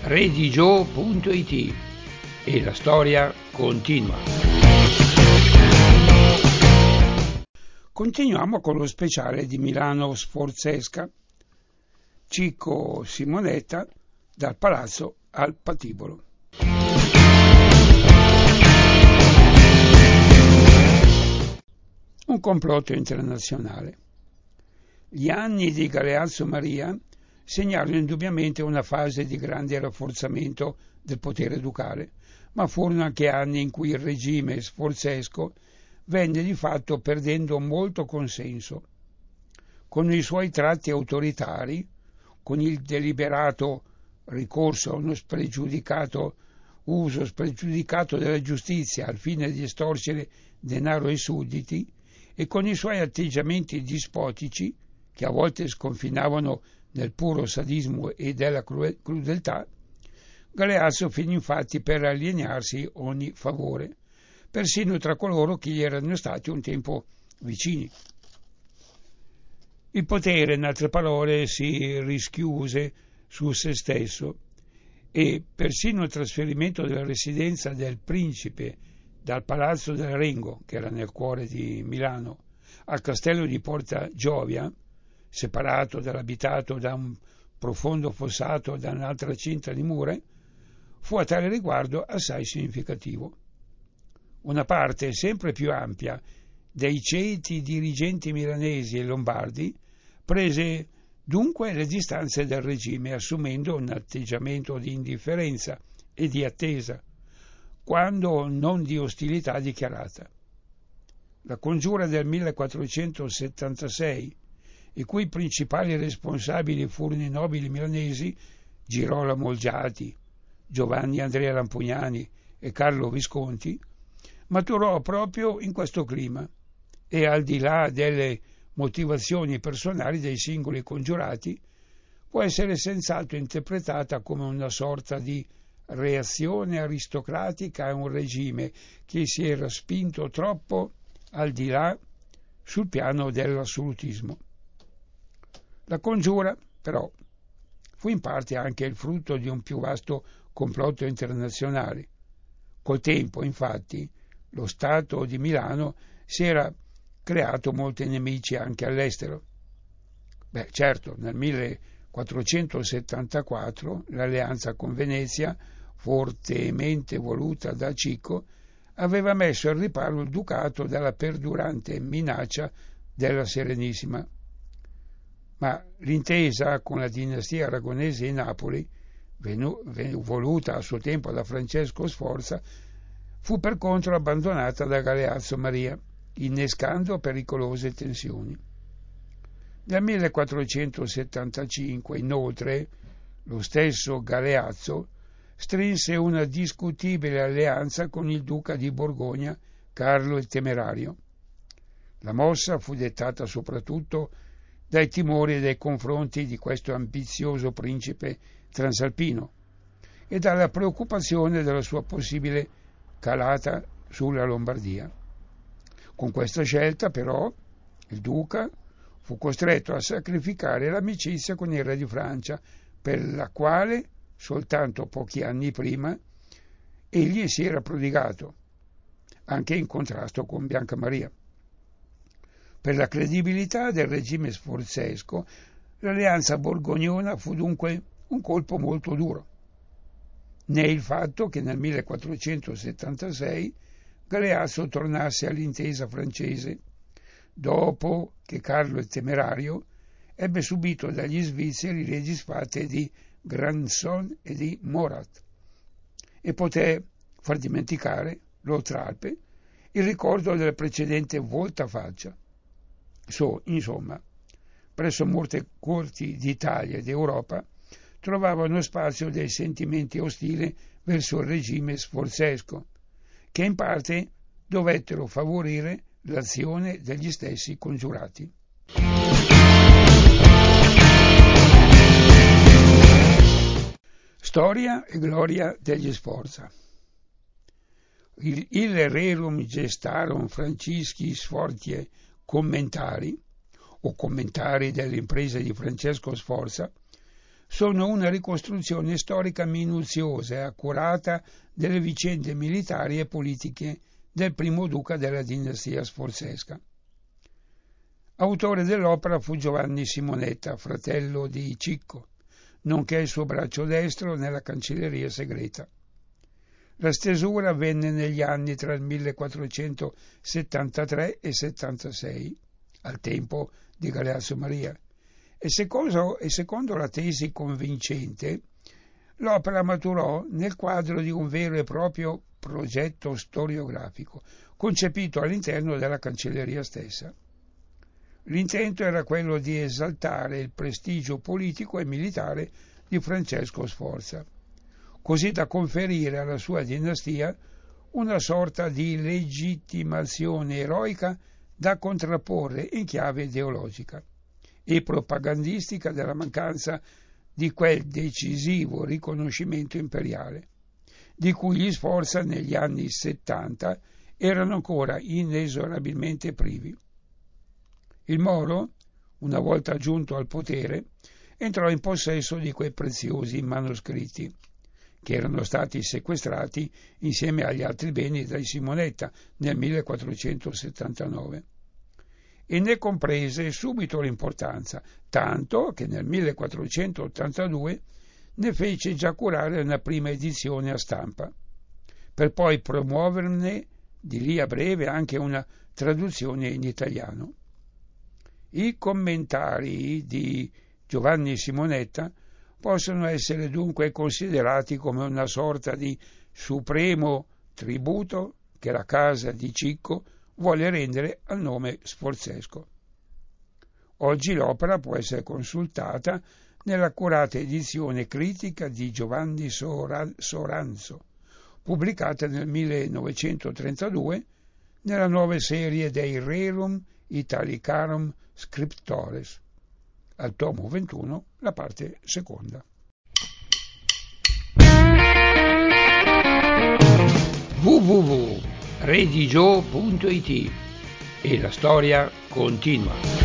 redigio.it e la storia continua. Continuiamo con lo speciale di Milano Sforzesca. Cicco Simonetta, dal palazzo al patibolo. Un complotto internazionale. Gli anni di Galeazzo Maria segnarono indubbiamente una fase di grande rafforzamento del potere ducale, ma furono anche anni in cui il regime sforzesco venne di fatto perdendo molto consenso. Con i suoi tratti autoritari, con il deliberato ricorso a uno uso spregiudicato della giustizia al fine di estorcere denaro ai sudditi, e con i suoi atteggiamenti dispotici, che a volte sconfinavano nel puro sadismo e della crudeltà, Galeazzo finì infatti per alienarsi ogni favore, persino tra coloro che gli erano stati un tempo vicini. Il potere, in altre parole, si rischiuse su se stesso e persino il trasferimento della residenza del principe dal Palazzo del Rengo, che era nel cuore di Milano, al castello di Porta Giovia, separato dall'abitato da un profondo fossato da un'altra cinta di mura, fu a tale riguardo assai significativo. Una parte sempre più ampia dei ceti dirigenti milanesi e lombardi prese dunque le distanze dal regime, assumendo un atteggiamento di indifferenza e di attesa, quando non di ostilità dichiarata. La congiura del 1476, i cui principali responsabili furono i nobili milanesi Girolamo Olgiati, Giovanni Andrea Lampugnani e Carlo Visconti, maturò proprio in questo clima e, al di là delle motivazioni personali dei singoli congiurati, può essere senz'altro interpretata come una sorta di reazione aristocratica a un regime che si era spinto troppo al di là sul piano dell'assolutismo. La congiura, però, fu in parte anche il frutto di un più vasto complotto internazionale. Col tempo, infatti, lo Stato di Milano si era creato molti nemici anche all'estero. Certo, nel 1474 l'alleanza con Venezia, fortemente voluta da Cicco, aveva messo al riparo il ducato dalla perdurante minaccia della Serenissima. Ma l'intesa con la dinastia aragonese in Napoli, voluta a suo tempo da Francesco Sforza, fu per contro abbandonata da Galeazzo Maria, innescando pericolose tensioni. Nel 1475, inoltre, lo stesso Galeazzo strinse una discutibile alleanza con il duca di Borgogna, Carlo il Temerario. La mossa fu dettata soprattutto dai timori nei confronti di questo ambizioso principe transalpino e dalla preoccupazione della sua possibile calata sulla Lombardia. Con questa scelta, però, il duca fu costretto a sacrificare l'amicizia con il re di Francia, per la quale, soltanto pochi anni prima, egli si era prodigato, anche in contrasto con Bianca Maria. Per la credibilità del regime sforzesco, l'alleanza borgognona fu dunque un colpo molto duro. Né il fatto che nel 1476 Galeazzo tornasse all'intesa francese, dopo che Carlo il Temerario ebbe subito dagli svizzeri le disfatte di Grandson e di Morat, e poté far dimenticare, l'Oltralpe, il ricordo della precedente voltafaccia. Insomma, presso molte corti d'Italia e d'Europa trovavano spazio dei sentimenti ostili verso il regime sforzesco, che in parte dovettero favorire l'azione degli stessi congiurati. Storia e gloria degli Sforza. Il Rerum Gestarum Francisci Sfortiae Commentari, o commentari delle imprese di Francesco Sforza, sono una ricostruzione storica minuziosa e accurata delle vicende militari e politiche del primo duca della dinastia sforzesca. Autore dell'opera fu Giovanni Simonetta, fratello di Cicco, nonché il suo braccio destro nella cancelleria segreta. La stesura avvenne negli anni tra il 1473 e 76, al tempo di Galeazzo Maria, e secondo la tesi convincente, l'opera maturò nel quadro di un vero e proprio progetto storiografico, concepito all'interno della cancelleria stessa. L'intento era quello di esaltare il prestigio politico e militare di Francesco Sforza, così da conferire alla sua dinastia una sorta di legittimazione eroica da contrapporre in chiave ideologica e propagandistica della mancanza di quel decisivo riconoscimento imperiale, di cui gli Sforza negli anni 70 erano ancora inesorabilmente privi. Il Moro, una volta giunto al potere, entrò in possesso di quei preziosi manoscritti, che erano stati sequestrati insieme agli altri beni dai Simonetta nel 1479, e ne comprese subito l'importanza, tanto che nel 1482 ne fece già curare una prima edizione a stampa, per poi promuoverne di lì a breve anche una traduzione in italiano. I commentari di Giovanni Simonetta possono essere dunque considerati come una sorta di supremo tributo che la casa di Cicco vuole rendere al nome sforzesco. Oggi l'opera può essere consultata nell'accurata edizione critica di Giovanni Soranzo, pubblicata nel 1932 nella nuova serie dei Rerum Italicarum Scriptores, al tomo 21, la parte seconda. www.redigio.it e la storia continua.